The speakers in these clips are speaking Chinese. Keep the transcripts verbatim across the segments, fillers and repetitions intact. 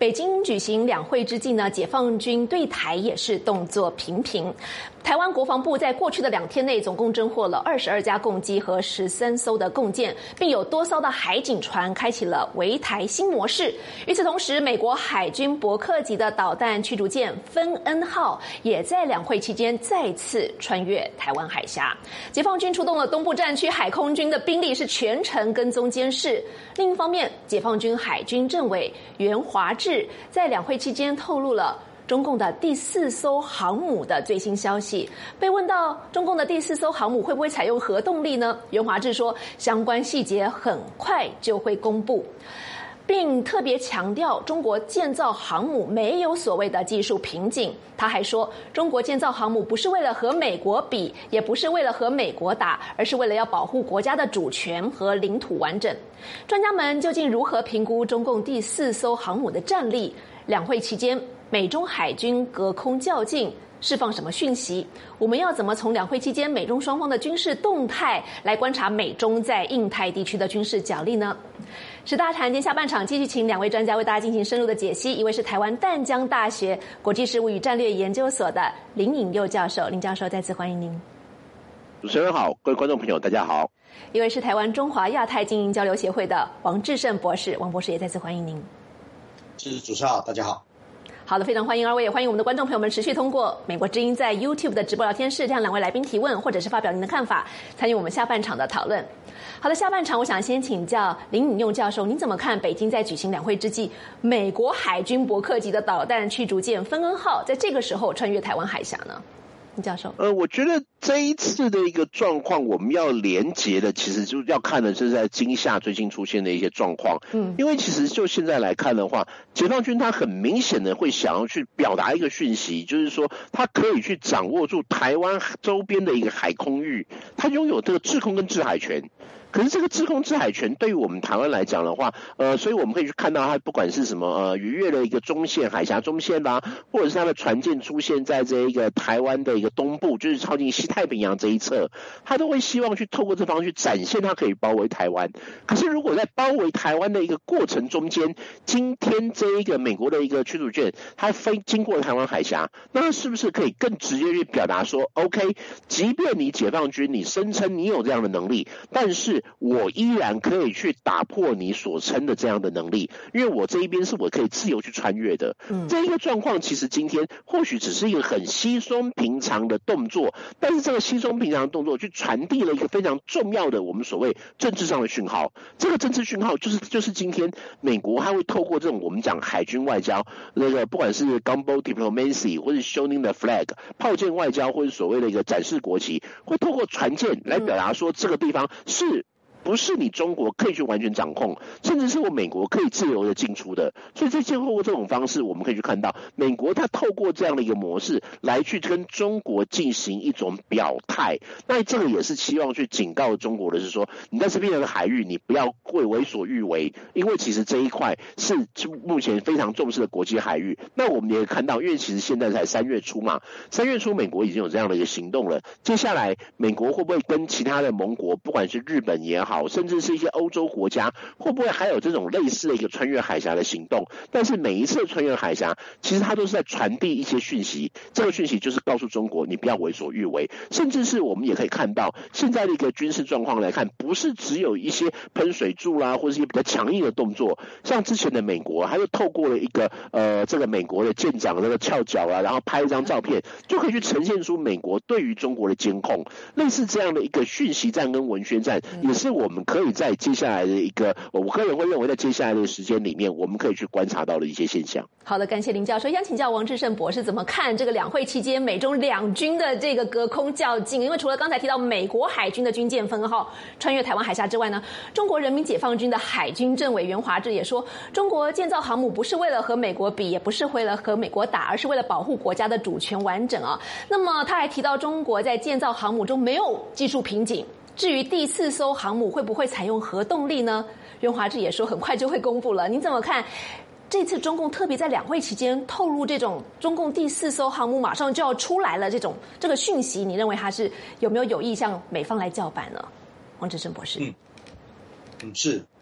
北京举行两会之际呢，解放军对台也是动作频频。台湾国防部在过去的两天内，总共侦获了二十二架共机和十三艘的共舰，并有多艘的海警船开启了围台新模式。与此同时，美国海军伯克级的导弹驱逐舰芬恩号也在两会期间再次穿越台湾海峡。解放军出动了东部战区海空军的兵力，是全程跟踪监视。另一方面，解放军海军政委袁华智在两会期间透露了中共的第四艘航母的最新消息。被问到中共的第四艘航母会不会采用核动力呢？袁华智说，相关细节很快就会公布，并特别强调中国建造航母没有所谓的技术瓶颈。他还说，中国建造航母不是为了和美国比，也不是为了和美国打，而是为了要保护国家的主权和领土完整。专家们究竟如何评估中共第四艘航母的战力？两会期间，美中海军隔空较劲，释放什么讯息？我们要怎么从两会期间美中双方的军事动态来观察美中在印太地区的军事角力呢？十大谈今天下半场继续请两位专家为大家进行深入的解析。一位是台湾淡江大学国际事务与战略研究所的林颖佑教授，林教授再次欢迎您。 主持人好，各位观众朋友大家好。 一位是台湾中华亚太经营交流协会的王志胜博士，王博士也再次欢迎您。 是主持人好，大家好。 好的，非常欢迎二位，也欢迎我们的观众朋友们持续通过美国之音在 YouTube 的直播聊天室向两位来宾提问，或者是发表您的看法，参与我们下半场的讨论。好的，下半场我想先请教林颖佑教授，您怎么看北京在举行两会之际，美国海军伯克级的导弹驱逐舰芬恩号在这个时候穿越台湾海峡呢？林教授， 呃，我觉得这一次的一个状况，我们要连结的，其实就要看的是在今夏最近出现的一些状况。嗯，因为其实就现在来看的话，解放军他很明显的会想要去表达一个讯息，就是说他可以去掌握住台湾周边的一个海空域，他拥有这个制空跟制海权。可是这个制空制海权对于我们台湾来讲的话，呃，所以我们可以去看到它不管是什么呃逾越了一个中线海峡中线啦、啊，或者是它的船舰出现在这一个台湾的一个东部，就是靠近西太平洋这一侧，它都会希望去透过这方式去展现它可以包围台湾。可是如果在包围台湾的一个过程中间，今天这一个美国的一个驱逐舰它飞经过台湾海峡，那是不是可以更直接去表达说 ，OK， 即便你解放军你声称你有这样的能力，但是我依然可以去打破你所称的这样的能力，因为我这一边是我可以自由去穿越的。嗯，这一个状况其实今天或许只是一个很稀松平常的动作，但是这个稀松平常的动作去传递了一个非常重要的我们所谓政治上的讯号。这个政治讯号就是就是今天美国它会透过这种我们讲海军外交，那个不管是 gunboat diplomacy 或是 showing the flag 炮舰外交，或是所谓的一个展示国旗，会透过船舰来表达说这个地方是不是你中国可以去完全掌控，甚至是我美国可以自由的进出的。所以在透过这种方式，我们可以去看到美国它透过这样的一个模式来去跟中国进行一种表态。那这个也是希望去警告中国的是说，你在这边的海域你不要过为所欲为，因为其实这一块是目前非常重视的国际海域。那我们也看到，因为其实现在才三月初嘛，三月初美国已经有这样的一个行动了。接下来美国会不会跟其他的盟国，不管是日本也好，好，甚至是一些欧洲国家，会不会还有这种类似的一个穿越海峡的行动？但是每一次穿越海峡，其实它都是在传递一些讯息，这个讯息就是告诉中国，你不要为所欲为。甚至是我们也可以看到，现在的一个军事状况来看，不是只有一些喷水柱啦，或是一些比较强硬的动作。像之前的美国，他就透过了一个呃，这个美国的舰长那个翘脚啊，然后拍一张照片，就可以去呈现出美国对于中国的监控。类似这样的一个讯息战跟文宣战，也是我们可以在接下来的一个，我个人会认为在接下来的时间里面，我们可以去观察到的一些现象。 好的，感谢林教授。想请教王志胜博士怎么看这个两会期间美中两军的这个隔空较劲？因为除了刚才提到美国海军的军舰芬恩号穿越台湾海峡之外呢，中国人民解放军的海军政委袁华智也说，中国建造航母不是为了和美国比，也不是为了和美国打，而是为了保护国家的主权完整啊。那么他还提到，中国在建造航母中没有技术瓶颈。至于第四艘航母会不会采用核动力呢？袁华智也说很快就会公布了。您怎么看这次中共特别在两会期间透露这种中共第四艘航母马上就要出来了这种这个讯息？你认为他是有没有有意向美方来叫板呢？王志胜博士。 嗯，嗯是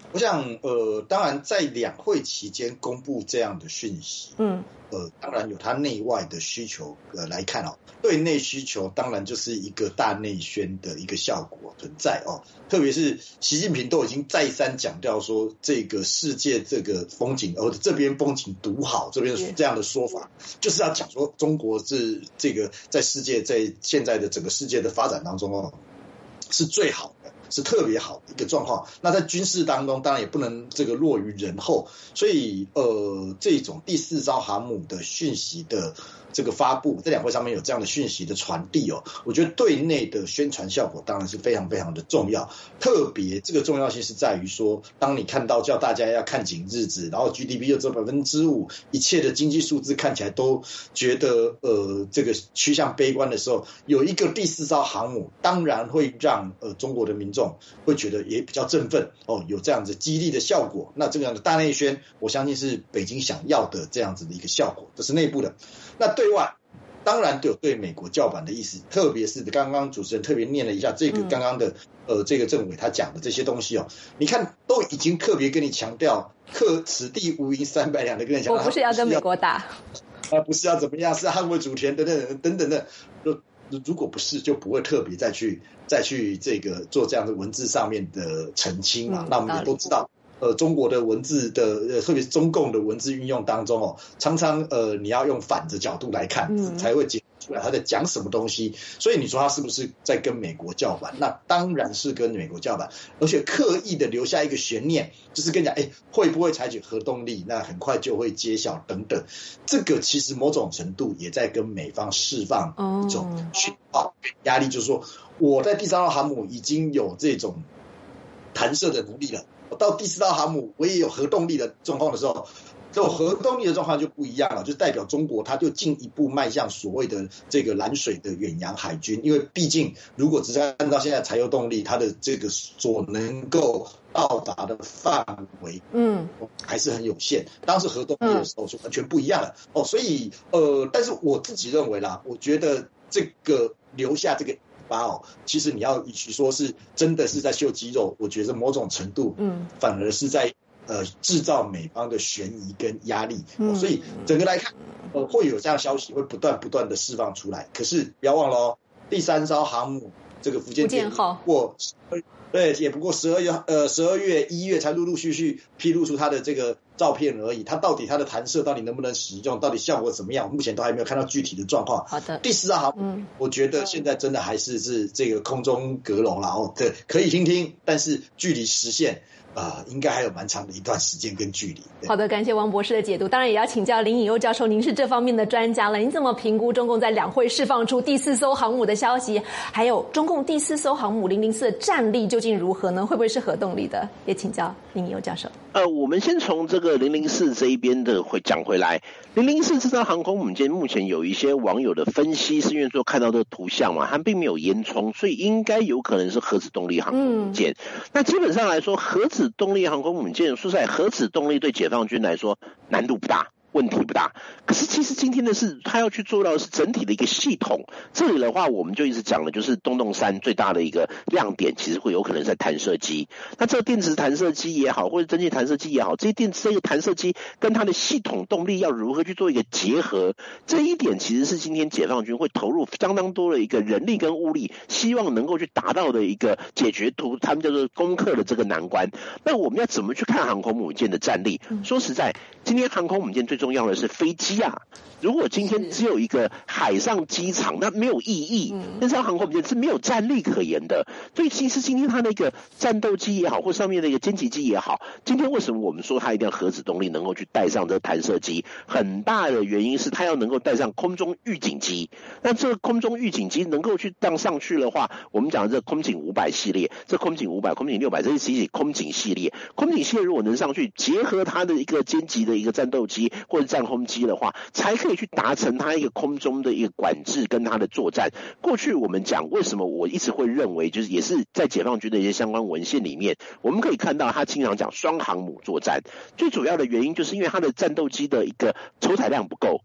我想，呃，当然在两会期间公布这样的讯息，嗯，呃，当然有它内外的需求，呃，来看哦，对内需求当然就是一个大内宣的一个效果存在哦，特别是习近平都已经再三强调说，这个世界这个风景，哦，这边风景独好，这边这样的说法，就是要讲说中国是这个在世界在现在的整个世界的发展当中哦，是最好的。是特别好的一个状况，那在军事当中当然也不能这个落于人后，所以呃这种第四艘航母的讯息的这个发布，在两会上面有这样的讯息的传递哦，我觉得对内的宣传效果当然是非常非常的重要，特别这个重要性是在于说，当你看到叫大家要看紧日子，然后 G D P 又只有百分之五，一切的经济数字看起来都觉得呃这个趋向悲观的时候，有一个第四艘航母，当然会让呃中国的民众会觉得也比较振奋哦，有这样子激励的效果。那这样的大内宣，我相信是北京想要的这样子的一个效果，这是内部的。那对外当然有对美国叫板的意思，特别是刚刚主持人特别念了一下这个刚刚的呃这个政委他讲的这些东西哦，你看都已经特别跟你强调，克此地无银三百两的跟你强调， 我不是要跟美国打， 啊，不是要怎么样，是捍卫主权等等等等的。如果不是，就不会特别再去再去这个做这样的文字上面的澄清嘛。嗯、那我们也都知道，呃，中国的文字的，呃，特别是中共的文字运用当中哦，常常呃，你要用反的角度来看，嗯、才会解出来他在讲什么东西。所以你说他是不是在跟美国叫板？那当然是跟美国叫板，而且刻意的留下一个悬念，就是跟你讲，哎，会不会采取核动力？那很快就会揭晓等等。这个其实某种程度也在跟美方释放一种讯号压力，就是说我在第三号航母已经有这种弹射的能力了。到第四艘航母我也有核动力的状况的时候，这种核动力的状况就不一样了，就代表中国它就进一步迈向所谓的这个蓝水的远洋海军，因为毕竟如果只是按照现在柴油动力，它的这个所能够到达的范围，嗯，还是很有限。当时核动力的时候就完全不一样了、嗯、哦，所以呃，但是我自己认为啦，我觉得这个留下这个哦，其实你要与其说是真的是在秀肌肉，我觉得某种程度，嗯，反而是在呃制造美方的悬疑跟压力、嗯哦，所以整个来看，呃，会有这样消息会不断不断的释放出来。可是不要忘了哦，第三艘航母这个福建舰过，对，也不过十二月呃十二月一月才陆陆续续披露出它的这个照片而已，它到底它的弹射到底能不能使用，到底效果怎么样，目前都还没有看到具体的状况。 好的， 第四号，嗯，我觉得现在真的还是是这个空中阁楼啦，哦，对，可以听听，但是距离实现。啊、呃，应该还有蛮长的一段时间跟距离。 好的，感谢王博士的解读。当然也要请教林颖佑教授，您是这方面的专家了，您怎么评估中共在两会释放出第四艘航母的消息，还有中共第四艘航母零零四的战力究竟如何呢？会不会是核动力的？也请教林颖佑教授。 呃，我们先从这个零零四这一边的会讲回来。零零四这艘航空母舰目前有一些网友的分析，是因为说看到这个图像嘛，它并没有烟囱，所以应该有可能是核子动力航空母舰。嗯、那基本上来说，核子动力航空母舰，说实在，核子动力对解放军来说难度不大。问题不大，可是其实今天的是他要去做到的是整体的一个系统。这里的话，我们就一直讲的就是东洞三最大的一个亮点，其实会有可能是在弹射机。那这个电池弹射机也好，或者蒸汽弹射机也好，这些电这个弹射机跟它的系统动力要如何去做一个结合，这一点其实是今天解放军会投入相当多的一个人力跟物力，希望能够去达到的一个解决图，他们叫做攻克的这个难关。那我们要怎么去看航空母舰的战力？说实在，今天航空母舰最重要的是飞机啊！如果今天只有一个海上机场，那没有意义。那艘航空母舰是没有战力可言的。所以其实今天它那个战斗机也好，或上面的一个歼击机也好，今天为什么我们说它一定要核子动力能够去带上这个弹射机？很大的原因是它要能够带上空中预警机。那这个空中预警机能够去当上去的话，我们讲的这空警五百系列，这空警五百、空警六百，这是其实空警系列。空警系列如果能上去，结合它的一个歼击的一个战斗机或者战轰机的话，才可以去达成它一个空中的一个管制跟它的作战。过去我们讲为什么我一直会认为，就是也是在解放军的一些相关文献里面，我们可以看到他经常讲双航母作战，最主要的原因就是因为它的战斗机的一个筹载量不够。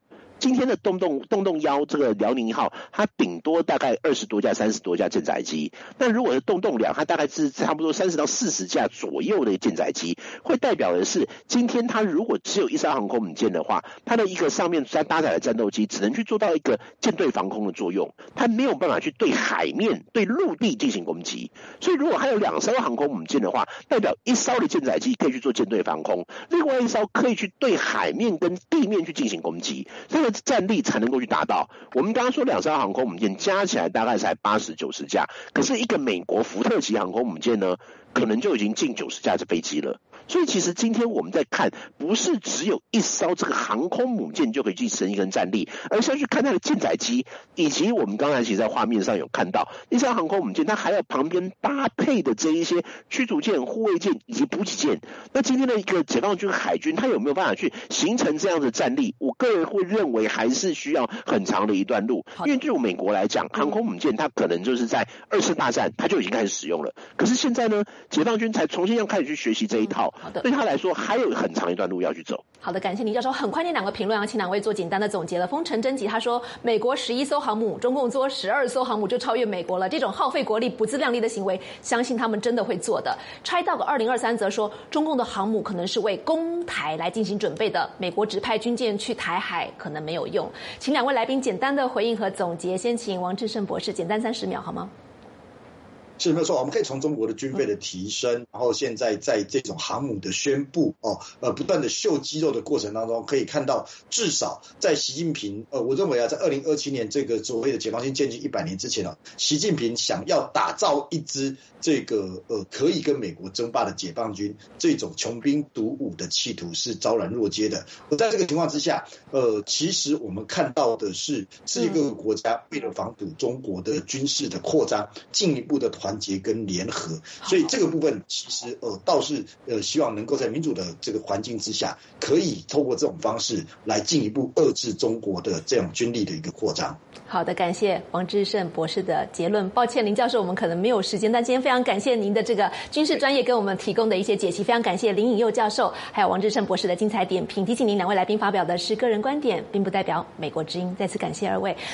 今天的动动动动幺这个辽宁一号，它顶多大概二十多架、三十多架舰载机。那如果是动动两，它大概是差不多三十到四十架左右的舰载机，会代表的是，今天它如果只有一艘航空母舰的话，它的一个上面搭载的战斗机只能去做到一个舰队防空的作用，它没有办法去对海面、对陆地进行攻击。所以如果还有两艘航空母舰的话，代表一艘的舰载机可以去做舰队防空，另外一艘可以去对海面跟地面去进行攻击，这个战力才能够去达到。我们刚刚说两艘航空母舰加起来大概才八十九十架，可是一个美国福特级航空母舰呢，可能就已经近九十架的飞机了。所以其实今天我们在看，不是只有一艘这个航空母舰就可以去生一根战力，而是要去看它的舰载机，以及我们刚才其实在画面上有看到，一艘航空母舰它还有旁边搭配的这一些驱逐舰、护卫舰以及补给舰。那今天的一个解放军海军，它有没有办法去形成这样的战力？我个人会认为还是需要很长的一段路，因为对美国来讲，航空母舰它可能就是在二次大战它就已经开始使用了，可是现在呢，解放军才重新要开始去学习这一套。好的，对他来说还有很长一段路要去走。 好的，感谢林教授。很快那两个评论要请两位做简单的总结了。丰臣真吉他说，美国十一艘航母，中共做十二艘航母就超越美国了，这种耗费国力、不自量力的行为，相信他们真的会做的。Chidog 二零二三则说，中共的航母可能是为攻台来进行准备的，美国只派军舰去台海可能没有用。请两位来宾简单的回应和总结，先请王志胜博士简单三十秒好吗？ 是没有错，我们可以从中国的军费的提升，然后现在在这种航母的宣布哦，呃，不断的秀肌肉的过程当中，可以看到至少在习近平，呃，我认为啊，在二零二七年这个所谓的解放军建军一百年之前啊，习近平想要打造一支这个呃可以跟美国争霸的解放军，这种穷兵黩武的企图是昭然若揭的。而在这个情况之下，呃，其实我们看到的是，世界各个国家为了防堵中国的军事的扩张，进一步的团结跟联合，所以这个部分其实呃倒是呃希望能够在民主的这个环境之下，可以透过这种方式来进一步遏制中国的这种军力的一个扩张。 好的，感谢王志胜博士的结论。抱歉，林教授，我们可能没有时间，但今天非常感谢您的这个军事专业给我们提供的一些解析，非常感谢林颖佑教授还有王志胜博士的精彩点评。提醒您，两位来宾发表的是个人观点，并不代表美国之音。再次感谢二位。